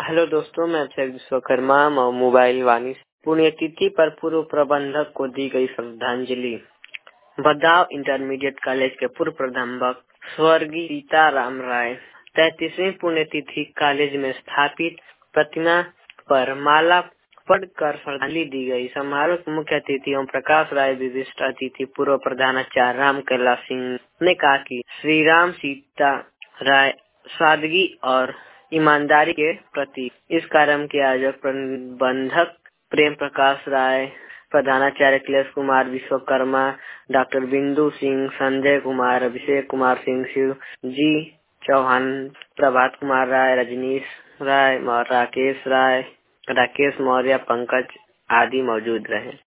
Hello दोस्तों, मैं Akshay Vishwakarma mobile वाणी। पुण्यतिथि पर पूर्व प्रबंधक को दी गई श्रद्धांजलि। बदाव इंटरमीडिएट कॉलेज के पूर्व प्राध्यापक स्वर्गीय सीताराम राय 33वीं पुण्यतिथि कॉलेज में स्थापित प्रतिमा पर माला पढ़कर श्रद्धांजलि दी गई। समारोह के मुख्य अतिथि ओम प्रकाश राय, विशिष्ट अतिथि पूर्व प्रधानाचार्य राम कैलाश सिंह ने कहा कि श्री राम सीता राय सादगी और ईमानदारी के प्रतीक। इस कार्यक्रम के आयोजक प्रबंधक प्रेम प्रकाश राय, प्रधानाचार्य अखिलेश कुमार विश्वकर्मा, डॉक्टर बिंदु सिंह, संजय कुमार, अभिषेक कुमार सिंह, शिव जी चौहान, प्रभात कुमार राय, रजनीश राय, राकेश मौर्य, पंकज आदि मौजूद रहे।